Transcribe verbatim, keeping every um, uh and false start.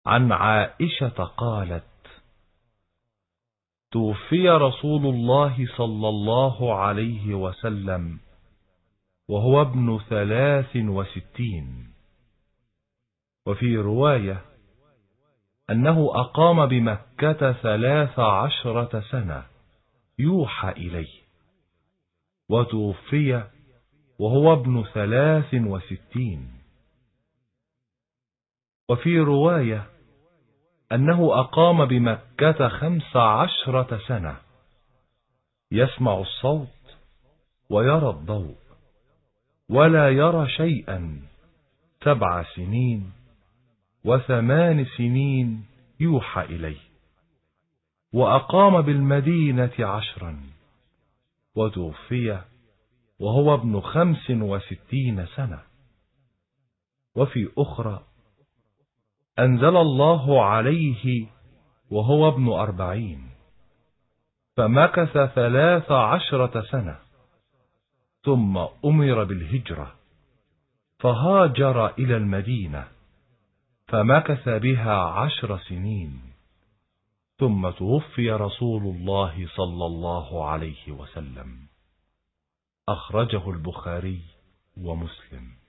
عن عائشة قالت: توفي رسول الله صلى الله عليه وسلم وهو ابن ثلاث وستين. وفي رواية أنه أقام بمكة ثلاث عشرة سنة يوحى إليه، وتوفي وهو ابن ثلاث وستين. وفي رواية أنه أقام بمكة خمس عشرة سنة يسمع الصوت ويرى الضوء ولا يرى شيئا سبع سنين وثمان سنين يوحى إليه. وأقام بالمدينة عشرا، وتوفي وهو ابن خمس وستين سنة. وفي أخرى أنزل الله عليه وهو ابن أربعين، فمكث ثلاث عشرة سنة، ثم أمر بالهجرة فهاجر إلى المدينة فمكث بها عشر سنين، ثم توفي رسول الله صلى الله عليه وسلم. أخرجه البخاري ومسلم.